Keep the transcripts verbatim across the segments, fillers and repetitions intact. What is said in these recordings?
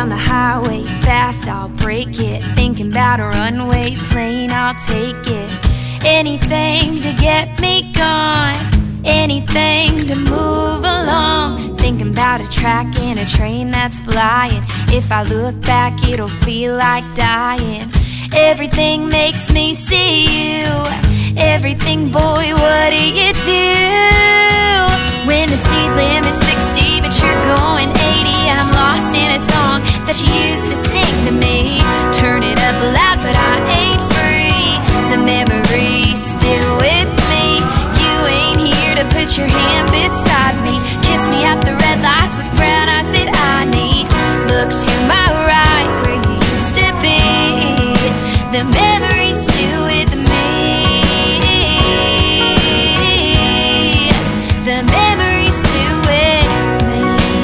down the highway fast, I'll break it. Thinking about a runway plane, I'll take it. Anything to get me gone, anything to move along. Thinking about a track and a train that's flying. If I look back, it'll feel like dying. Everything makes me see you. Everything, boy, what do you do? When the speed limit's sixty but you're going eighty, I'm lost in a song that you used to sing to me. Turn it up loud but I ain't free. The memory's still with me. You ain't here to put your hand beside me. Kiss me at the red lights with brown eyes that I need. Look to my right where you used to be. The memory's still with me. The memory's still with me.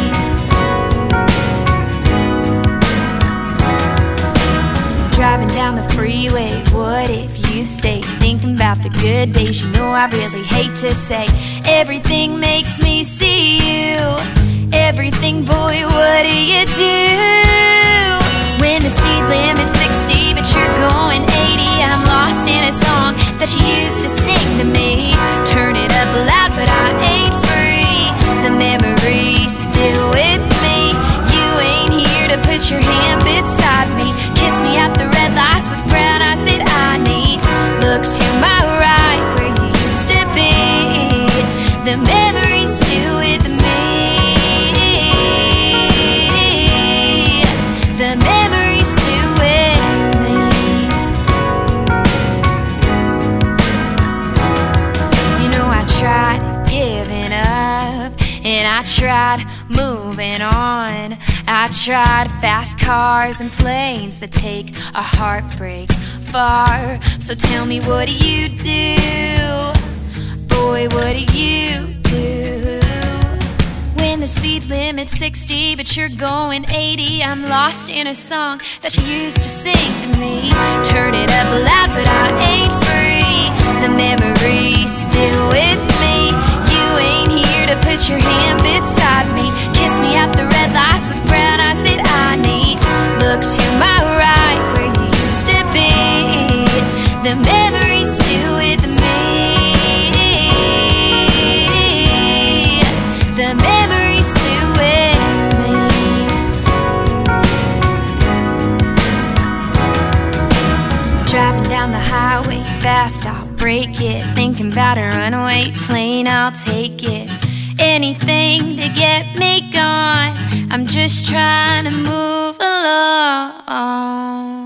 Driving down the freeway, what if you stayed? Thinking about the good days, you know I really hate to say. Everything makes me see you. Everything, boy, what do you do? When the speed limit's sixty but you're going eighty, I'm lost in a song that you used to sing to me. Turn it up loud but I ain't free. The memory's still with me. You ain't here to put your hand beside me. Kiss me at the red lights with brown eyes that I need. Look to my right where you used to be. The memory's still with me. The memory's still with me. You know I tried giving up, and I tried moving on. I tried fast cars and planes that take a heartbreak far. So tell me, what do you do? Boy, what do you do? When the speed limit's sixty but you're going eighty, I'm lost in a song that you used to sing to me. Turn it up loud but I ain't free. The memory's still with me. You ain't here to put your hand beside me. Kiss me at the red lights with brown eyes that I need. Look to my right where you used to be. The memory's still with me. The memory's still with me. Driving down the highway fast, I'll break it. Thinking about a runaway plane, I'll take it. Anything to get me gone. I'm just trying to move along.